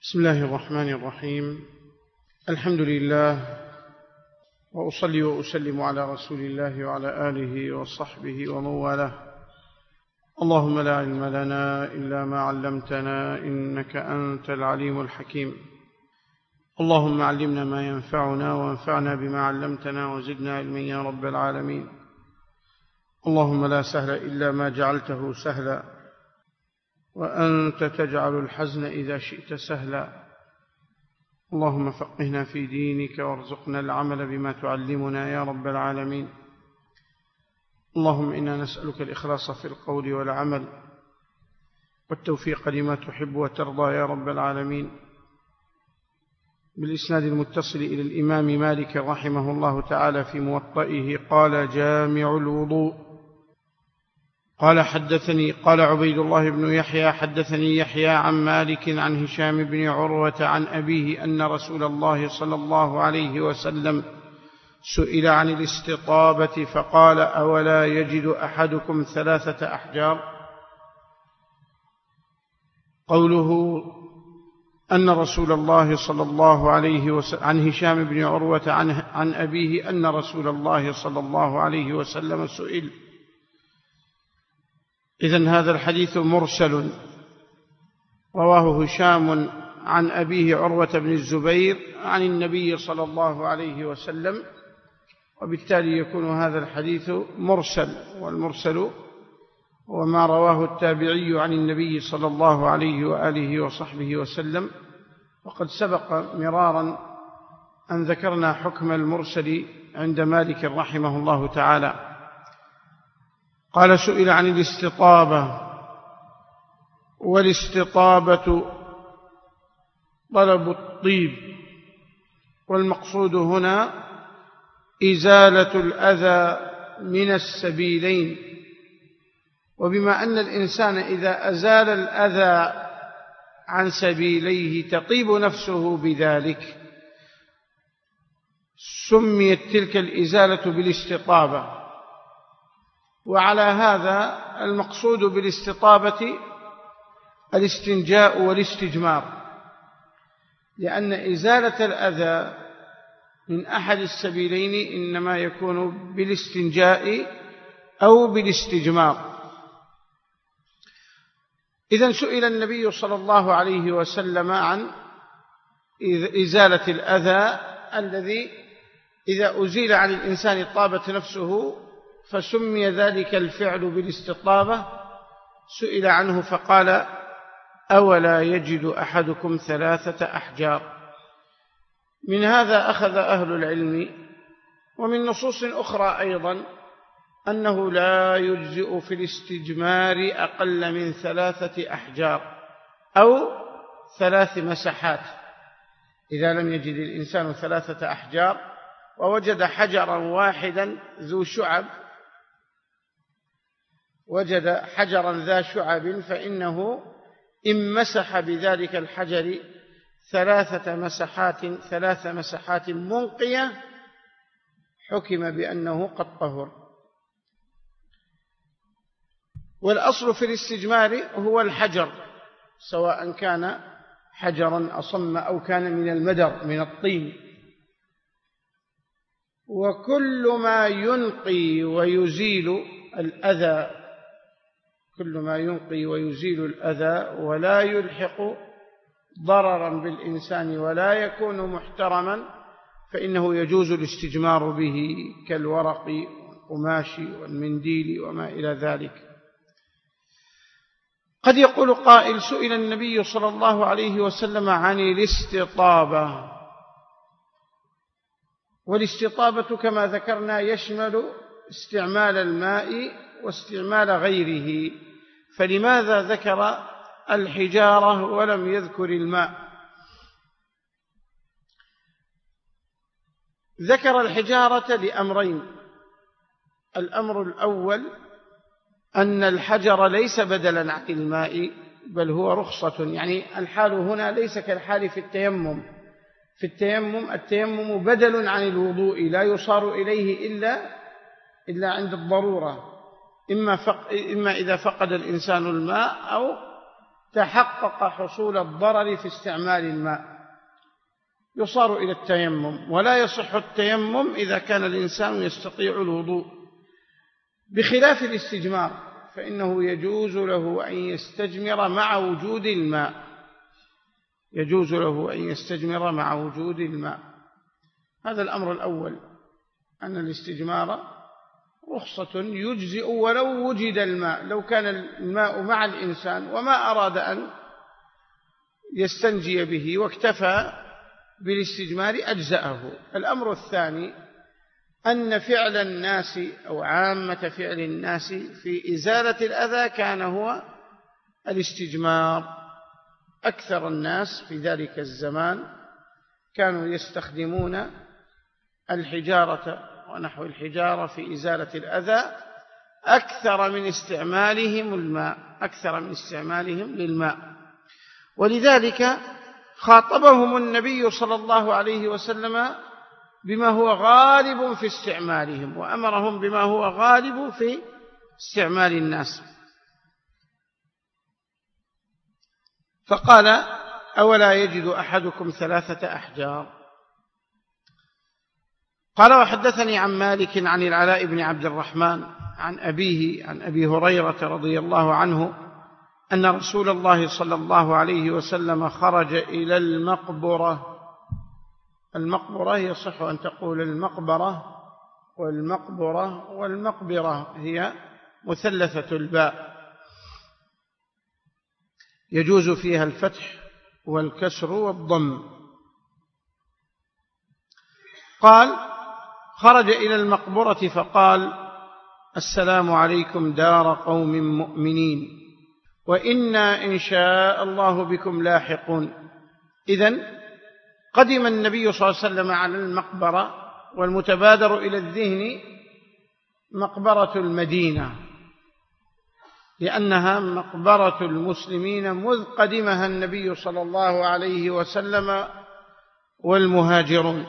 بسم الله الرحمن الرحيم. الحمد لله، وأصلي وأسلم على رسول الله وعلى آله وصحبه ومن والاه. اللهم لا علم لنا إلا ما علمتنا، إنك أنت العليم الحكيم. اللهم علمنا ما ينفعنا وانفعنا بما علمتنا وزدنا علما يا رب العالمين. اللهم لا سهل إلا ما جعلته سهلا، وأنت تجعل الحزن إذا شئت سهلا. اللهم فقهنا في دينك وارزقنا العمل بما تعلمنا يا رب العالمين. اللهم إنا نسألك الإخلاص في القول والعمل والتوفيق لما تحب وترضى يا رب العالمين. بالإسناد المتصل إلى الإمام مالك رحمه الله تعالى في موطئه قال: جامع الوضوء. قال عبيد الله بن يحيى: حدثني يحيى عن مالك عن هشام بن عروة عن أبيه أن رسول الله صلى الله عليه وسلم سئل عن الاستطابة فقال: أولا يجد أحدكم 3 أحجار؟ قوله أن رسول الله صلى الله عليه وسلم عن هشام بن عروة عن أبيه أن رسول الله صلى الله عليه وسلم سئل. إذن هذا الحديث مرسل رواه هشام عن أبيه عروة بن الزبير عن النبي صلى الله عليه وسلم، وبالتالي يكون هذا الحديث مرسل، والمرسل هو ما رواه التابعي عن النبي صلى الله عليه وآله وصحبه وسلم. وقد سبق مرارا أن ذكرنا حكم المرسل عند مالك رحمه الله تعالى. قال: سئل عن الاستطابة، والاستطابة طلب الطيب، والمقصود هنا إزالة الأذى من السبيلين. وبما أن الإنسان إذا أزال الأذى عن سبيليه تطيب نفسه بذلك، سميت تلك الإزالة بالاستطابة. وعلى هذا المقصود بالاستطابة الاستنجاء والاستجمار، لأن إزالة الأذى من أحد السبيلين إنما يكون بالاستنجاء أو بالاستجمار. إذن سئل النبي صلى الله عليه وسلم عن إزالة الأذى الذي إذا أزيل عن الإنسان طابت نفسه، فسمي ذلك الفعل بالاستطابة. سئل عنه فقال: أولا يجد أحدكم 3 أحجار؟ من هذا أخذ أهل العلم، ومن نصوص أخرى أيضا، أنه لا يجزئ في الاستجمار أقل من 3 أحجار أو 3 مسحات. إذا لم يجد الإنسان 3 أحجار ووجد حجرا واحدا ذو شعب، وجد حجرا ذا شعب، فإنه إن مسح بذلك الحجر 3 مسحات منقية حكم بأنه قد طهر. والأصل في الاستجمار هو الحجر، سواء كان حجرا أصم أو كان من المدر من الطين. وكل ما ينقي ويزيل الأذى، كل ما ينقي ويزيل الأذى ولا يلحق ضررا بالإنسان ولا يكون محترما، فإنه يجوز الاستجمار به، كالورق والقماش والمنديل وما إلى ذلك. قد يقول قائل: سئل النبي صلى الله عليه وسلم عن الاستطابة، والاستطابة كما ذكرنا يشمل استعمال الماء واستعمال غيره، فلماذا ذكر الحجارة ولم يذكر الماء؟ ذكر الحجارة لأمرين. الأمر الأول أن الحجر ليس بدلا عن الماء، بل هو رخصة. يعني الحال هنا ليس كالحال في التيمم. في التيمم بدل عن الوضوء، لا يصار إليه إلا عند الضرورة، إما إذا فقد الإنسان الماء أو تحقق حصول الضرر في استعمال الماء يصار إلى التيمم، ولا يصح التيمم إذا كان الإنسان يستطيع الوضوء، بخلاف الاستجمار فإنه يجوز له أن يستجمر مع وجود الماء، يجوز له أن يستجمر مع وجود الماء. هذا الأمر الأول، أن الاستجمار رخصة يجزئ ولو وجد الماء، لو كان الماء مع الإنسان وما أراد أن يستنجي به واكتفى بالاستجمار أجزأه. الأمر الثاني أن فعل الناس أو عامة فعل الناس في إزالة الأذى كان هو الاستجمار. أكثر الناس في ذلك الزمان كانوا يستخدمون الحجارة ونحو الحجارة في إزالة الأذى أكثر من استعمالهم الماء، أكثر من استعمالهم للماء. ولذلك خاطبهم النبي صلى الله عليه وسلم بما هو غالب في استعمالهم، وأمرهم بما هو غالب في استعمال الناس. فقال: أولا يجد أحدكم 3 أحجار؟ قال: وحدثني عن مالك عن العلاء بن عبد الرحمن عن أبيه عن أبي هريرة رضي الله عنه أن رسول الله صلى الله عليه وسلم خرج إلى المقبرة. المقبرة يصح أن تقول المقبرة والمقبرة، والمقبرة هي مثلثة الباء يجوز فيها الفتح والكسر والضم. قال: خرج إلى المقبرة فقال: السلام عليكم دار قوم مؤمنين وإنا إن شاء الله بكم لاحقون. إذن قدم النبي صلى الله عليه وسلم على المقبرة، والمتبادر إلى الذهن مقبرة المدينة، لأنها مقبرة المسلمين مذ قدمها النبي صلى الله عليه وسلم والمهاجرون.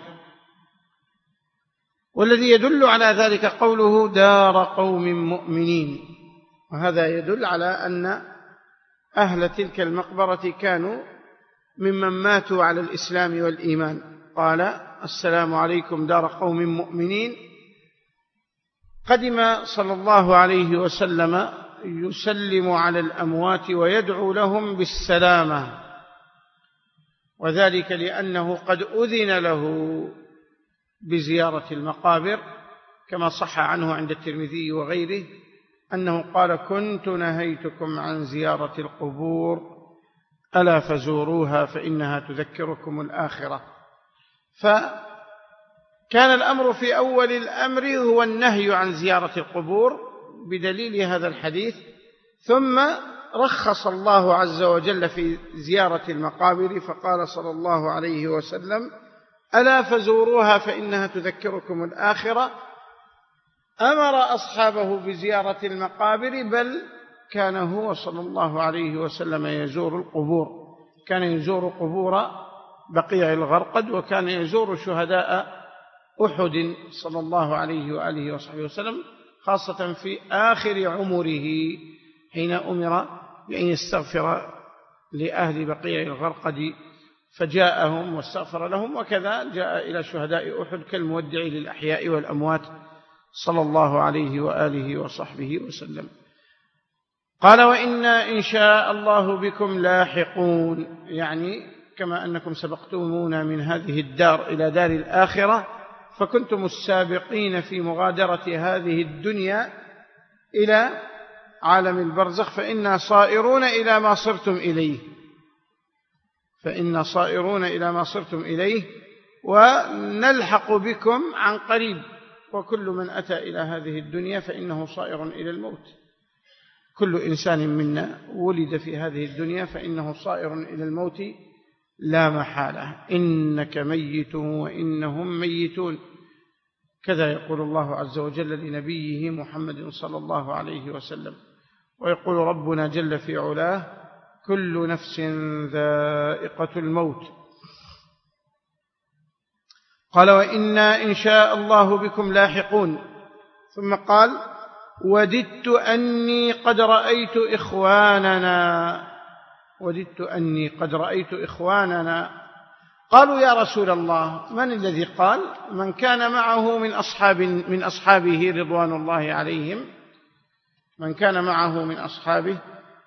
والذي يدل على ذلك قوله دار قوم مؤمنين، وهذا يدل على أن أهل تلك المقبرة كانوا ممن ماتوا على الإسلام والإيمان. قال: السلام عليكم دار قوم مؤمنين. قدم صلى الله عليه وسلم يسلم على الأموات ويدعو لهم بالسلامة، وذلك لأنه قد أذن له بزيارة المقابر، كما صح عنه عند الترمذي وغيره أنه قال: كنت نهيتكم عن زيارة القبور ألا فزوروها فإنها تذكركم الآخرة. فكان الأمر في أول الأمر هو النهي عن زيارة القبور بدليل هذا الحديث، ثم رخص الله عز وجل في زيارة المقابر فقال صلى الله عليه وسلم: ألا فزوروها فإنها تذكركم الآخرة. أمر أصحابه بزيارة المقابر، بل كان هو صلى الله عليه وسلم يزور القبور، كان يزور قبور بقيع الغرقد، وكان يزور شهداء أحد صلى الله عليه وآله وصحبه وسلم، خاصة في آخر عمره حين أمر بأن يستغفر لأهل بقيع الغرقد فجاءهم واستغفر لهم، وكذا جاء إلى شهداء أحد كالمودع للأحياء والأموات صلى الله عليه وآله وصحبه وسلم. قال: وإنا إن شاء الله بكم لاحقون، يعني كما أنكم سبقتمونا من هذه الدار إلى دار الآخرة، فكنتم السابقين في مغادرة هذه الدنيا إلى عالم البرزخ، فإنا صائرون إلى ما صرتم إليه، فإنا صائرون إلى ما صرتم إليه ونلحق بكم عن قريب. وكل من أتى إلى هذه الدنيا فإنه صائر إلى الموت، كل إنسان منا ولد في هذه الدنيا فإنه صائر إلى الموت لا محالة. إنك ميت وإنهم ميتون، كذا يقول الله عز وجل لنبيه محمد صلى الله عليه وسلم. ويقول ربنا جل في علاه: كل نفس ذائقة الموت. قال: وإنا إن شاء الله بكم لاحقون. ثم قال: وددت أني قد رأيت إخواننا وددت أني قد رأيت إخواننا. قالوا يا رسول الله من الذي قال؟ من كان معه من أصحابه رضوان الله عليهم، من كان معه من أصحابه.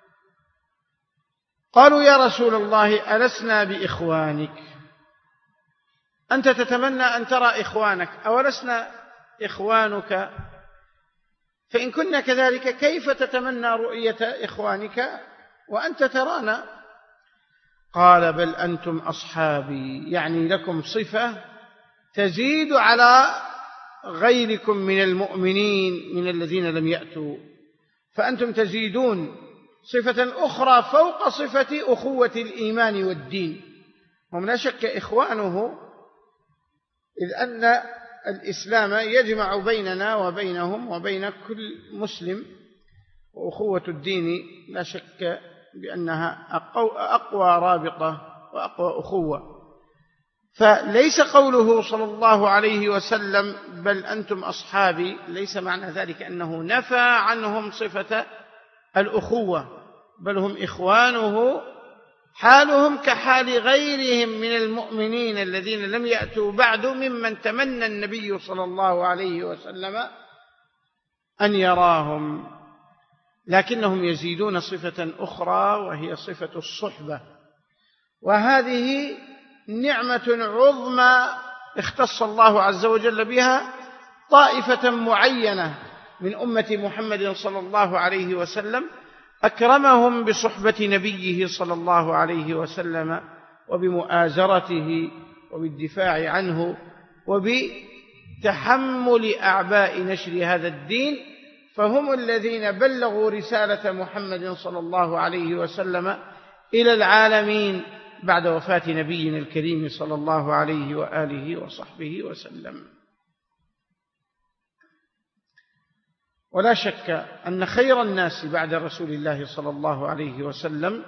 قالوا يا رسول الله ألسنا بإخوانك؟ أنت تتمنى أن ترى إخوانك، أولسنا إخوانك؟ فإن كنا كذلك كيف تتمنى رؤية إخوانك وأنت ترانا؟ قال بل أنتم أصحابي، يعني لكم صفة تزيد على غيركم من المؤمنين من الذين لم يأتوا، فأنتم تزيدون صفة أخرى فوق صفة أخوة الإيمان والدين. هم لا شك إخوانه، إذ أن الإسلام يجمع بيننا وبينهم وبين كل مسلم، وأخوة الدين لا شك بأنها أقوى رابطة وأقوى أخوة. فليس قوله صلى الله عليه وسلم بل أنتم أصحابي ليس معنى ذلك أنه نفى عنهم صفة الأخوة، بل هم إخوانه، حالهم كحال غيرهم من المؤمنين الذين لم يأتوا بعد ممن تمنى النبي صلى الله عليه وسلم أن يراهم، لكنهم يزيدون صفة أخرى وهي صفة الصحبة، وهذه نعمة عظمى اختص الله عز وجل بها طائفة معينة من أمة محمد صلى الله عليه وسلم، أكرمهم بصحبة نبيه صلى الله عليه وسلم وبمؤازرته وبالدفاع عنه وبتحمل أعباء نشر هذا الدين، فهم الذين بلغوا رسالة محمد صلى الله عليه وسلم إلى العالمين بعد وفاة نبينا الكريم صلى الله عليه وآله وصحبه وسلم. ولا شك أن خير الناس بعد رسول الله صلى الله عليه وسلم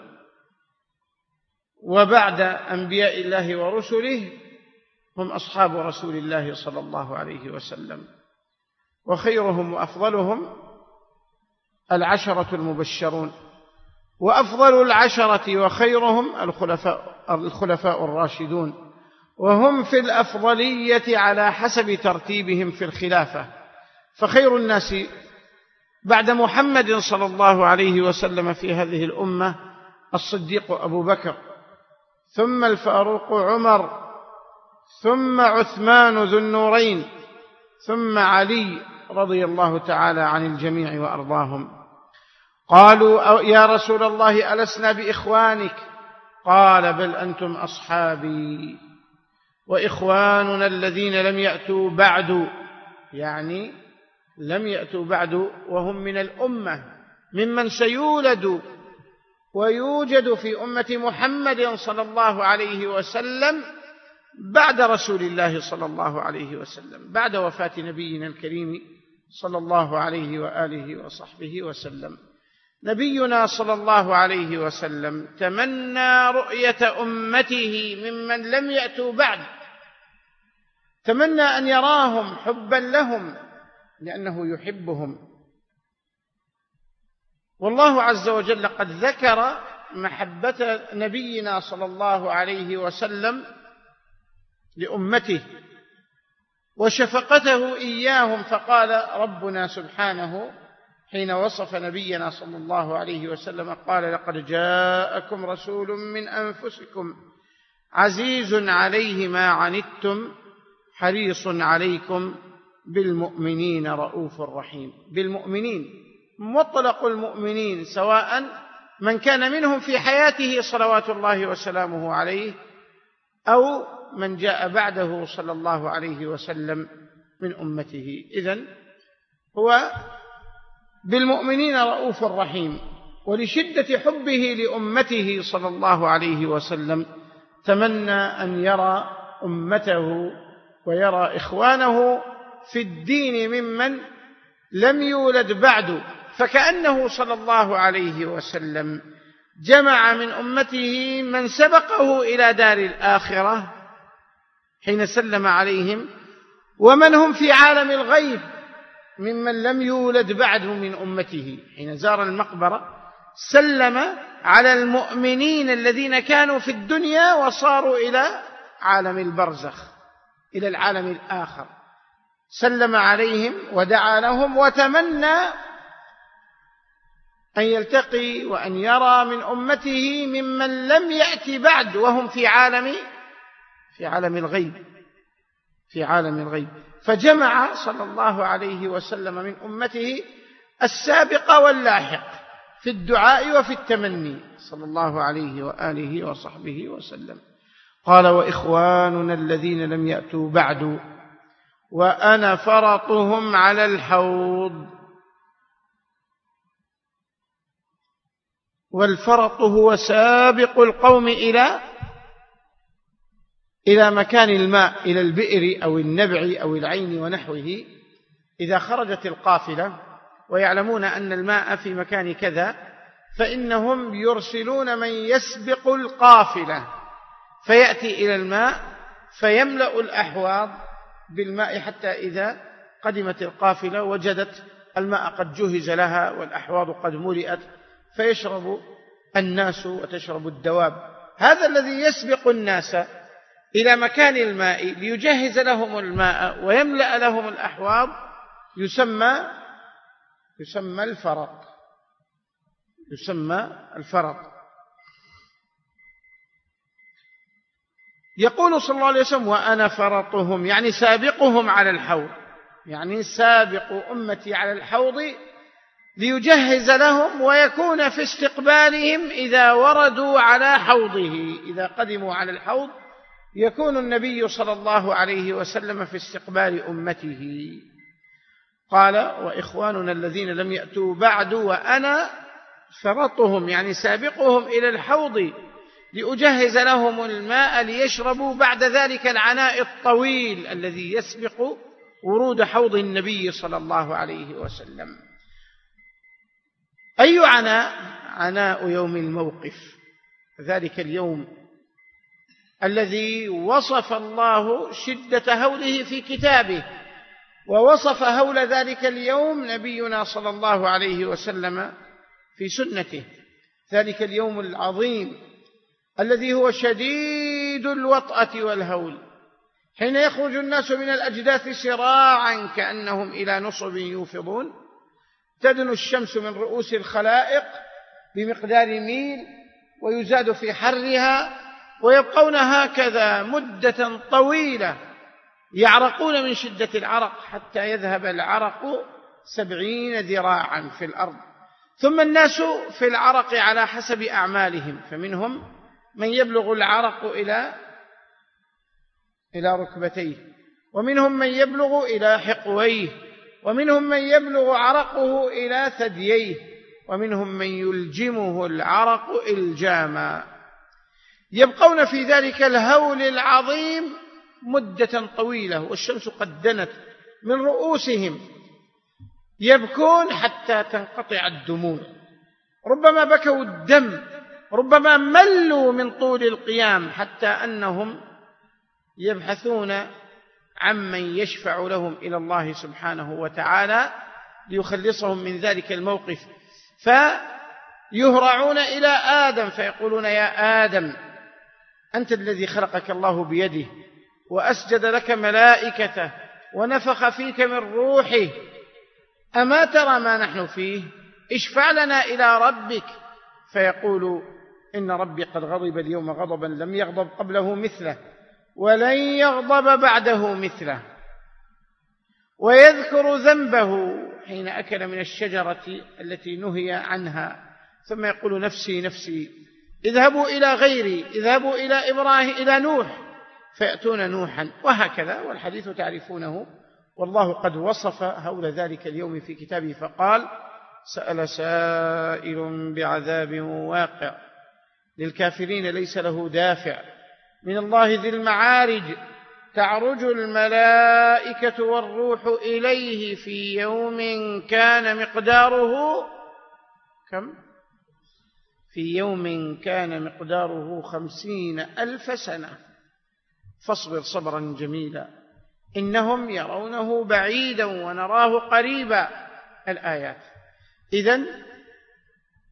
وبعد أنبياء الله ورسله هم أصحاب رسول الله صلى الله عليه وسلم، وخيرهم وأفضلهم العشرة المبشرون، وأفضل العشرة وخيرهم الخلفاء الراشدون، وهم في الأفضلية على حسب ترتيبهم في الخلافة. فخير الناس بعد محمد صلى الله عليه وسلم في هذه الأمة الصديق أبو بكر، ثم الفاروق عمر، ثم عثمان ذو النورين، ثم علي رضي الله تعالى عن الجميع وأرضاهم. قالوا يا رسول الله ألسنا بإخوانك؟ قال بل أنتم أصحابي وإخواننا الذين لم يأتوا بعد، يعني لم يأتوا بعد وهم من الأمة ممن سيولد ويوجد في أمة محمد صلى الله عليه وسلم بعد رسول الله صلى الله عليه وسلم، بعد وفاة نبينا الكريم صلى الله عليه وآله وصحبه وسلم. نبينا صلى الله عليه وسلم تمنى رؤية أمته ممن لم يأتوا بعد، تمنى أن يراهم حبا لهم لأنه يحبهم. والله عز وجل قد ذكر محبة نبينا صلى الله عليه وسلم لأمته وشفقته إياهم، فقال ربنا سبحانه حين وصف نبينا صلى الله عليه وسلم قال لقد جاءكم رسول من أنفسكم عزيز عليه ما عنتم حريص عليكم بالمؤمنين رؤوف رحيم. بالمؤمنين مطلق المؤمنين، سواء من كان منهم في حياته صلوات الله وسلامه عليه أو من جاء بعده صلى الله عليه وسلم من أمته. إذن هو بالمؤمنين رؤوف رحيم، ولشدة حبه لأمته صلى الله عليه وسلم تمنى أن يرى أمته ويرى إخوانه في الدين ممن لم يولد بعد، فكأنه صلى الله عليه وسلم جمع من أمته من سبقه إلى دار الآخرة حين سلم عليهم، ومن هم في عالم الغيب ممن لم يولد بعد من أمته. حين زار المقبرة سلم على المؤمنين الذين كانوا في الدنيا وصاروا إلى عالم البرزخ، إلى العالم الآخر، سلم عليهم ودعا لهم وتمنى أن يلتقي وأن يرى من أمته ممن لم يأتي بعد وهم في عالم الغيب، فجمع صلى الله عليه وسلم من أمته السابق واللاحق في الدعاء وفي التمني صلى الله عليه وآله وصحبه وسلم. قال: وإخواننا الذين لم يأتوا بعد وأنا فرطهم على الحوض. والفرط هو سابق القوم إلى مكان الماء، إلى البئر أو النبع أو العين ونحوه. إذا خرجت القافلة ويعلمون أن الماء في مكان كذا فإنهم يرسلون من يسبق القافلة فيأتي إلى الماء فيملأ الأحواض بالماء حتى إذا قدمت القافلة وجدت الماء قد جهز لها والأحواض قد ملئت فيشرب الناس وتشرب الدواب. هذا الذي يسبق الناس إلى مكان الماء ليجهز لهم الماء ويملأ لهم الأحواض يسمى الفرط. يقول صلى الله عليه وسلم: وأنا فرطهم، يعني سابقهم على الحوض، يعني سابق أمتي على الحوض ليجهز لهم ويكون في استقبالهم إذا وردوا على حوضه. إذا قدموا على الحوض يكون النبي صلى الله عليه وسلم في استقبال أمته. قال: وإخواننا الذين لم يأتوا بعد وأنا فرطهم، يعني سابقهم إلى الحوض لأجهز لهم الماء ليشربوا بعد ذلك العناء الطويل الذي يسبق ورود حوض النبي صلى الله عليه وسلم. أي عناء؟ عناء يوم الموقف، ذلك اليوم الذي وصف الله شدة هوله في كتابه، ووصف هول ذلك اليوم نبينا صلى الله عليه وسلم في سنته. ذلك اليوم العظيم الذي هو شديد الوطأة والهول، حين يخرج الناس من الأجداث سراعا كأنهم إلى نصب يوفضون، تدنو الشمس من رؤوس الخلائق بمقدار ميل ويزاد في حرها، ويبقون هكذا مدة طويلة يعرقون من شدة العرق حتى يذهب العرق 70 ذراعا في الأرض. ثم الناس في العرق على حسب أعمالهم، فمنهم من يبلغ العرق إلى ركبتيه، ومنهم من يبلغ إلى حقويه، ومنهم من يبلغ عرقه إلى ثدييه، ومنهم من يلجمه العرق إلجاما. يبقون في ذلك الهول العظيم مدة طويلة والشمس قد دنت من رؤوسهم، يبكون حتى تنقطع الدموع، ربما بكوا الدم، ربما ملوا من طول القيام، حتى أنهم يبحثون عمن يشفع لهم إلى الله سبحانه وتعالى ليخلصهم من ذلك الموقف، فيهرعون إلى آدم فيقولون: يا آدم، أنت الذي خلقك الله بيده وأسجد لك ملائكته ونفخ فيك من روحه، أما ترى ما نحن فيه؟ اشفع لنا إلى ربك. فيقول: إن ربي قد غضب اليوم غضبا لم يغضب قبله مثله ولن يغضب بعده مثله، ويذكر ذنبه حين أكل من الشجرة التي نهي عنها، ثم يقول: نفسي نفسي، اذهبوا إلى غيري، اذهبوا إلى إبراهيم، إلى نوح، فيأتون نوحا، وهكذا. والحديث تعرفونه، والله قد وصف هول ذلك اليوم في كتابه فقال: سأل سائل بعذاب واقع للكافرين ليس له دافع من الله ذي المعارج، تعرج الملائكة والروح إليه في يوم كان مقداره كم؟ في يوم كان مقداره 50,000 سنة، فاصبر صبرا جميلا إنهم يرونه بعيدا ونراه قريبا. الآيات. إذن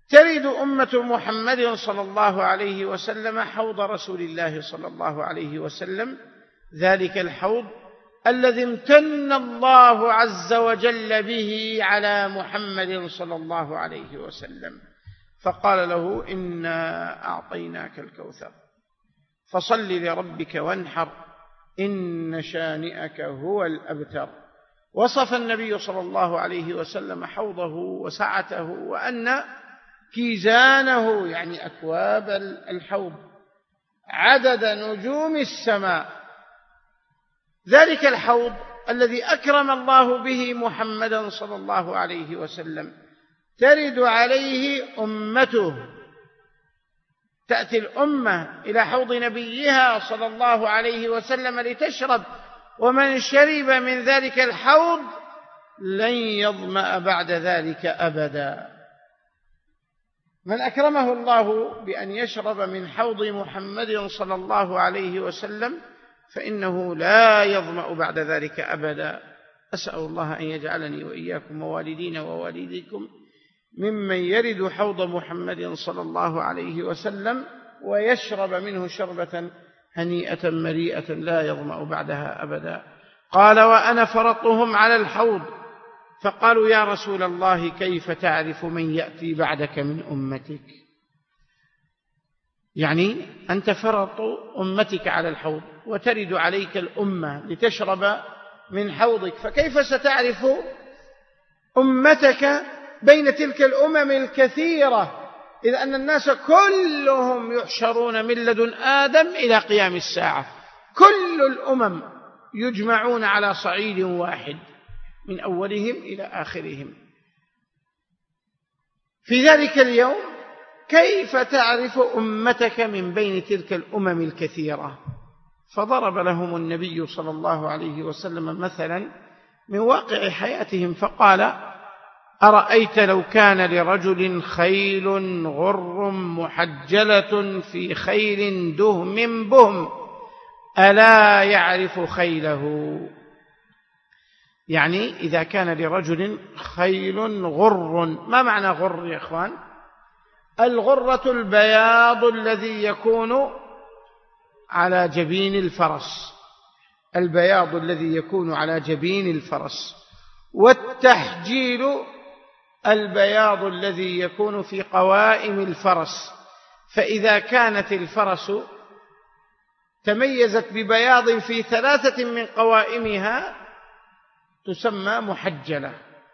ترد أمة محمد صلى الله عليه وسلم حوض رسول الله صلى الله عليه وسلم، ذلك الحوض الذي امتن الله عز وجل به على محمد صلى الله عليه وسلم، فقال له: إنا أعطيناك الكوثر فصل لربك وانحر إن شانئك هو الأبتر. وصف النبي صلى الله عليه وسلم حوضه وسعته، وأن كيزانه يعني أكواب الحوض عدد نجوم السماء. ذلك الحوض الذي أكرم الله به محمدا صلى الله عليه وسلم ترد عليه أمته، تأتي الأمة إلى حوض نبيها صلى الله عليه وسلم لتشرب، ومن شرب من ذلك الحوض لن يظمأ بعد ذلك أبدا. من أكرمه الله بأن يشرب من حوض محمد صلى الله عليه وسلم فإنه لا يظمأ بعد ذلك أبدا. أسأل الله أن يجعلني وإياكم ووالدينا ووالديكم ممن يرد حوض محمد صلى الله عليه وسلم ويشرب منه شربة هنيئة مريئة لا يظمأ بعدها أبدا. قال: وأنا فرطهم على الحوض. فقالوا: يا رسول الله كيف تعرف من يأتي بعدك من أمتك؟ يعني أنت فرط أمتك على الحوض وترد عليك الأمة لتشرب من حوضك، فكيف ستعرف أمتك بين تلك الأمم الكثيرة، إذ أن الناس كلهم يحشرون من لدن آدم إلى قيام الساعة، كل الأمم يجمعون على صعيد واحد من أولهم إلى آخرهم. في ذلك اليوم كيف تعرف أمتك من بين تلك الأمم الكثيرة؟ فضرب لهم النبي صلى الله عليه وسلم مثلا من واقع حياتهم فقال: أرأيت لو كان لرجل خيل غر محجلة في خيل دهم بهم ألا يعرف خيله؟ يعني إذا كان لرجل خيل غر، ما معنى غر يا إخوان؟ الغرة البياض الذي يكون على جبين الفرس، البياض الذي يكون على جبين الفرس، والتحجيل البياض الذي يكون في قوائم الفرس. فإذا كانت الفرس تميزت ببياض في 3 من قوائمها تسمى محجلة،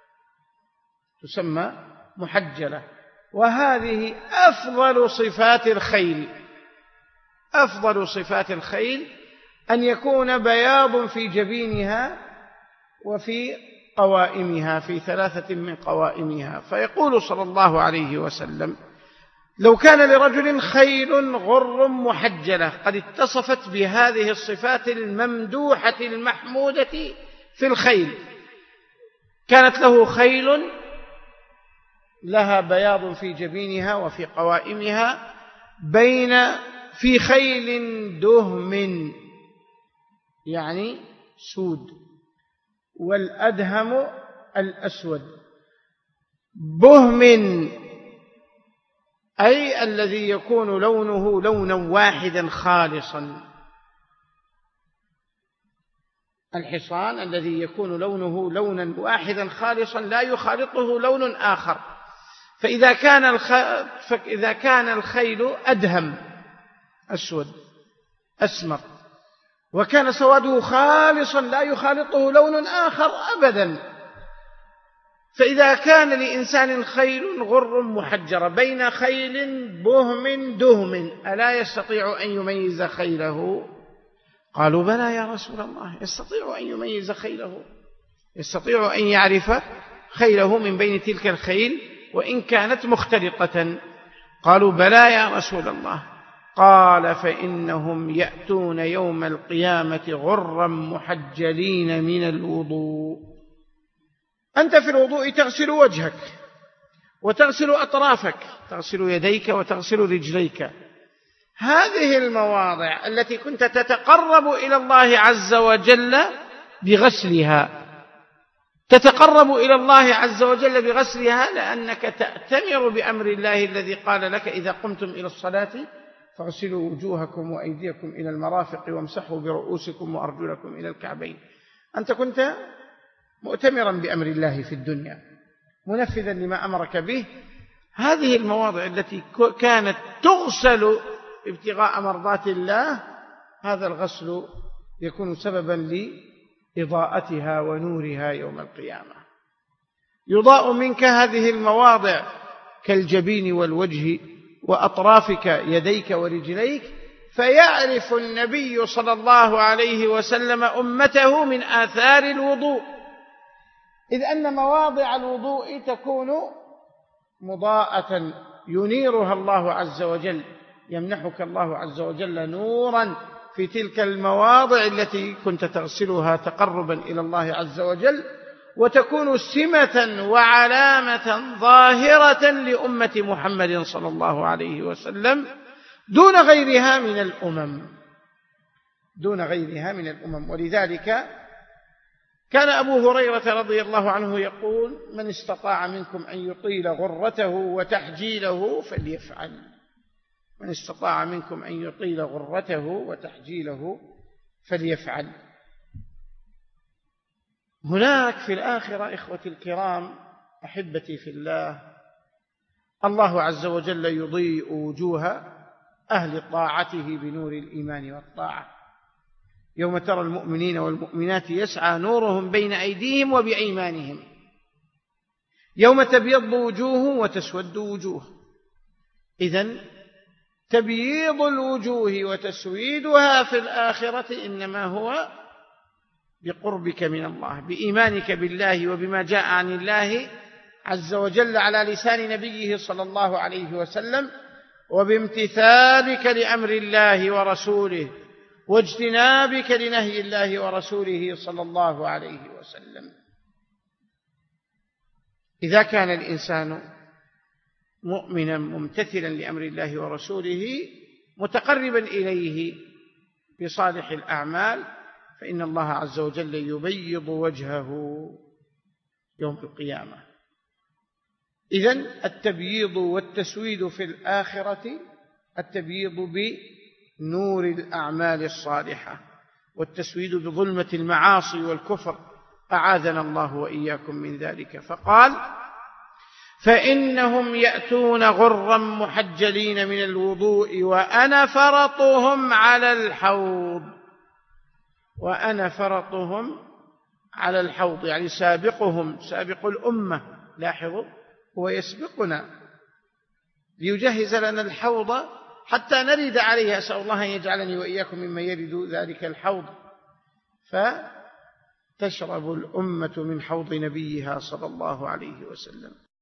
تسمى محجلة. وهذه أفضل صفات الخيل، أفضل صفات الخيل أن يكون بياض في جبينها وفي قوائمها، في 3 من قوائمها. فيقول صلى الله عليه وسلم: لو كان لرجل خيل غر محجلة قد اتصفت بهذه الصفات الممدوحة المحمودة في الخيل، كانت له خيل لها بياض في جبينها وفي قوائمها، في خيل دهم يعني سود، والأدهم الأسود، بهم أي الذي يكون لونه لونا واحدا خالصا. الحصان الذي يكون لونه لونا واحدا خالصا لا يخالطه لون آخر. فإذا كان الخيل أدهم أسود أسمر، وكان سواده خالصا لا يخالطه لون آخر أبدا، فإذا كان لإنسان خيل غر محجرة بين خيل بهم دهم ألا يستطيع أن يميز خيله؟ قالوا: بلى يا رسول الله، يستطيع أن يميز خيله، يستطيع أن يعرف خيله من بين تلك الخيل وإن كانت مختلطة. قالوا: بلى يا رسول الله. قال: فإنهم يأتون يوم القيامة غرا محجلين من الوضوء. أنت في الوضوء تغسل وجهك وتغسل أطرافك، تغسل يديك وتغسل رجليك، هذه المواضع التي كنت تتقرب إلى الله عز وجل بغسلها، تتقرب إلى الله عز وجل بغسلها لأنك تأتمر بأمر الله الذي قال لك إذا قمتم إلى الصلاة فاغسلوا وجوهكم وأيديكم إلى المرافق وامسحوا برؤوسكم وأرجلكم إلى الكعبين. أنت كنت مؤتمرا بأمر الله في الدنيا منفذا لما أمرك به. هذه المواضع التي كانت تغسل ابتغاء مرضات الله هذا الغسل يكون سببا لإضاءتها ونورها يوم القيامة. يضاء منك هذه المواضع كالجبين والوجه وأطرافك يديك ورجليك، فيعرف النبي صلى الله عليه وسلم أمته من آثار الوضوء، إذ أن مواضع الوضوء تكون مضاءة ينيرها الله عز وجل، يمنحك الله عز وجل نورا في تلك المواضع التي كنت تغسلها تقربا إلى الله عز وجل، وتكون سمة وعلامة ظاهرة لأمة محمد صلى الله عليه وسلم دون غيرها من الأمم. ولذلك كان أبو هريرة رضي الله عنه يقول: من استطاع منكم أن يطيل غرته وتحجيله فليفعل. من استطاع منكم أن يطيل غرته وتحجيله فليفعل. هناك في الآخرة إخوتي الكرام أحبتي في الله، الله عز وجل يضيء وجوه أهل طاعته بنور الإيمان والطاعة. يوم ترى المؤمنين والمؤمنات يسعى نورهم بين أيديهم وبأيمانهم، يوم تبيض وجوه وتسود وجوه. إذن تبييض الوجوه وتسويدها في الآخرة إنما هو بقربك من الله، بإيمانك بالله وبما جاء عن الله عز وجل على لسان نبيه صلى الله عليه وسلم، وبامتثالك لأمر الله ورسوله واجتنابك لنهي الله ورسوله صلى الله عليه وسلم. إذا كان الإنسان مؤمنا ممتثلا لأمر الله ورسوله متقربا إليه بصالح الأعمال، فإن الله عز وجل يبيض وجهه يوم القيامة. إذن التبييض والتسويد في الآخرة، التبييض بنور الأعمال الصالحة، والتسويد بظلمة المعاصي والكفر، أعاذنا الله وإياكم من ذلك. فقال: فإنهم يأتون غرا محجلين من الوضوء وأنا فرطهم على الحوض. وأنا فرطهم على الحوض يعني سابقهم، سابق الأمة. لاحظوا، هو يسبقنا ليجهز لنا الحوض حتى نرد عليه. أسأل الله أن يجعلني وإياكم ممن يرد ذلك الحوض، فتشرب الأمة من حوض نبيها صلى الله عليه وسلم.